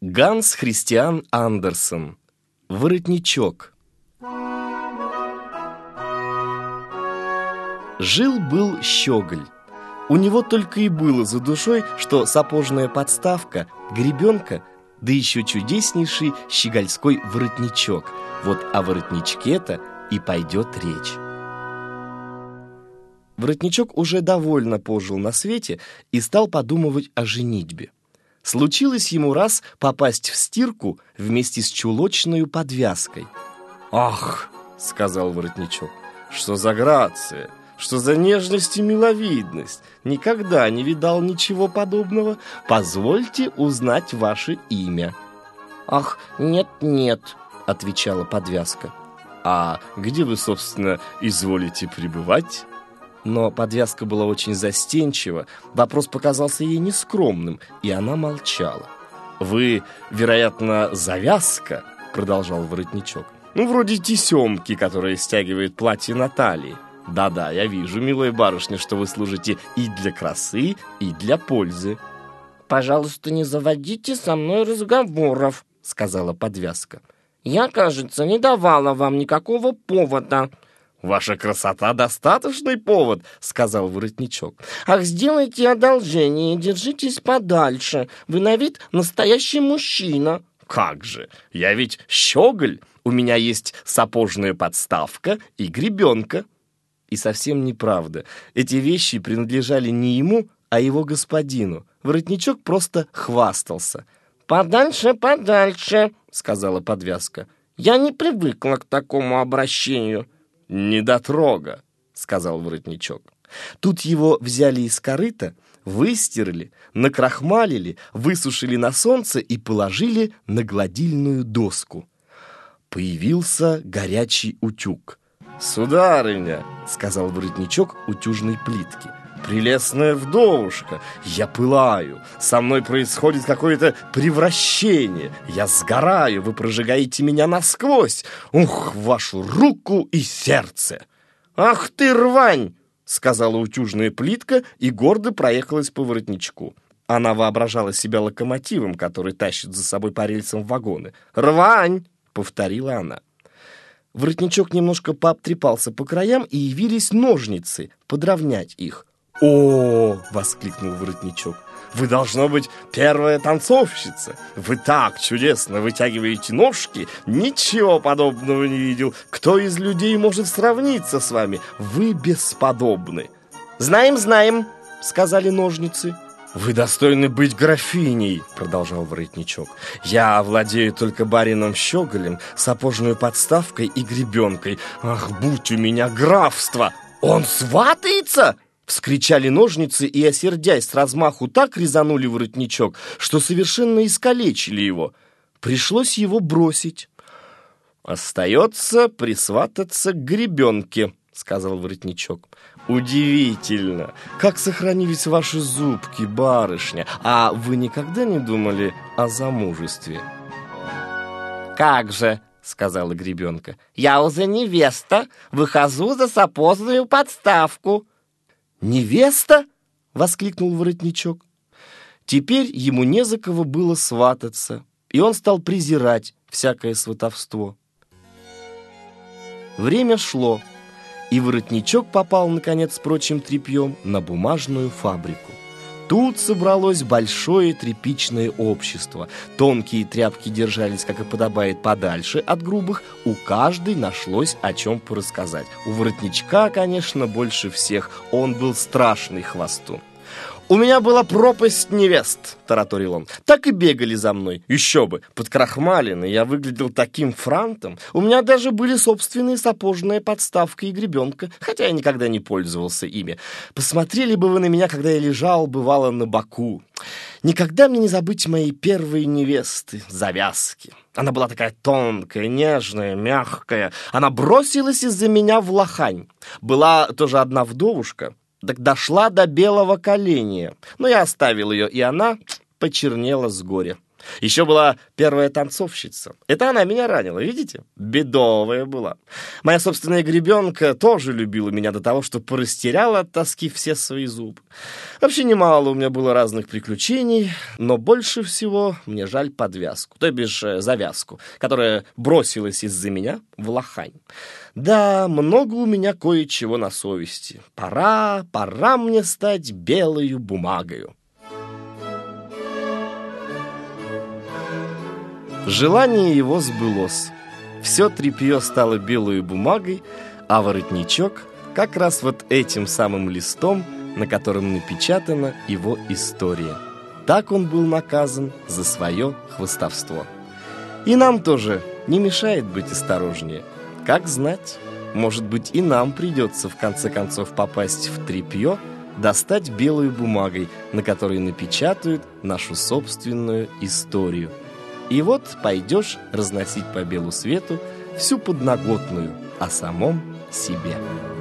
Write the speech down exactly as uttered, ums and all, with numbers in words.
Ганс Христиан Андерсен. Воротничок. Жил-был щеголь. У него только и было за душой, что сапожная подставка, гребенка, да еще чудеснейший щегольской воротничок. Вот о воротничке-то и пойдет речь. Воротничок уже довольно пожил на свете и стал подумывать о женитьбе. Случилось ему раз попасть в стирку вместе с чулочною подвязкой. «Ах!» — сказал воротничок. «Что за грация! Что за нежность и миловидность! Никогда не видал ничего подобного. Позвольте узнать ваше имя». «Ах, нет-нет», — отвечала подвязка. «А где вы, собственно, изволите пребывать?» Но подвязка была очень застенчива, вопрос показался ей нескромным, и она молчала. «Вы, вероятно, завязка?» — продолжал воротничок. «Ну, вроде тесемки, которая стягивает платье на талии. Да-да, я вижу, милая барышня, что вы служите и для красы, и для пользы». «Пожалуйста, не заводите со мной разговоров», — сказала подвязка. «Я, кажется, не давала вам никакого повода». «Ваша красота — достаточный повод», — сказал воротничок. «Ах, сделайте одолжение и держитесь подальше. Вы на вид настоящий мужчина». «Как же! Я ведь щеголь. У меня есть сапожная подставка и гребенка». И совсем неправда. Эти вещи принадлежали не ему, а его господину. Воротничок просто хвастался. «Подальше, подальше», — сказала подвязка. «Я не привыкла к такому обращению». «Недотрога», — сказал воротничок. Тут его взяли из корыта, выстирали, накрахмалили, высушили на солнце и положили на гладильную доску. Появился горячий утюг. «Сударыня», — сказал воротничок утюжной плитки, «прелестная вдовушка, я пылаю, со мной происходит какое-то превращение, я сгораю, вы прожигаете меня насквозь, ух, вашу руку и сердце!» «Ах ты, рвань!» — сказала утюжная плитка и гордо проехалась по воротничку. Она воображала себя локомотивом, который тащит за собой по рельсам вагоны. «Рвань!» — повторила она. Воротничок немножко пообтрепался по краям, и явились ножницы подровнять их. «О!» — воскликнул воротничок. «Вы, должно быть, первая танцовщица! Вы так чудесно вытягиваете ножки! Ничего подобного не видел! Кто из людей может сравниться с вами? Вы бесподобны!» «Знаем, знаем!» — сказали ножницы. «Вы достойны быть графиней», — продолжал воротничок. «Я владею только барином щеголем, сапожной подставкой и гребенкой. Ах, будь у меня графство!» «Он сватается?» — вскричали ножницы и, осердясь с размаху, так резанули воротничок, что совершенно искалечили его. Пришлось его бросить. «Остается присвататься к гребенке», — сказал воротничок. «Удивительно, как сохранились ваши зубки, барышня. А вы никогда не думали о замужестве?» «Как же», — сказала гребенка, — «я уже невеста, выхожу за сапожную подставку». «Невеста?» — воскликнул воротничок. Теперь ему не за кого было свататься, и он стал презирать всякое сватовство. Время шло, и воротничок попал, наконец, с прочим тряпьем на бумажную фабрику. Тут собралось большое тряпичное общество. Тонкие тряпки держались, как и подобает, подальше от грубых. У каждой нашлось о чем порассказать. У воротничка, конечно, больше всех. Он был страшный хвостун. «У меня была пропасть невест», — тараторил он. «Так и бегали за мной. Еще бы, подкрахмаленный, я выглядел таким франтом. У меня даже были собственные сапожная подставка и гребенка, хотя я никогда не пользовался ими. Посмотрели бы вы на меня, когда я лежал, бывало, на боку. Никогда мне не забыть моей первой невесты, завязки. Она была такая тонкая, нежная, мягкая. Она бросилась из-за меня в лохань. Была тоже одна вдовушка, так дошла до белого коленя. Но я оставил ее, и она почернела с горя. Еще была первая танцовщица. Это она меня ранила, видите? Бедовая была. Моя собственная гребенка тоже любила меня до того, что порастеряла от тоски все свои зубы. Вообще немало у меня было разных приключений, но больше всего мне жаль подвязку, то бишь завязку, которая бросилась из-за меня в лохань. Да, много у меня кое-чего на совести. Пора, пора мне стать белою бумагою. Желание его сбылось. Все тряпье стало белой бумагой, а воротничок как раз вот этим самым листом, на котором напечатана его история. Так он был наказан за свое хвастовство. И нам тоже не мешает быть осторожнее. Как знать, может быть, и нам придется в конце концов попасть в тряпье, достать белой бумагой, на которой напечатают нашу собственную историю. И вот пойдешь разносить по белу свету всю подноготную о самом себе.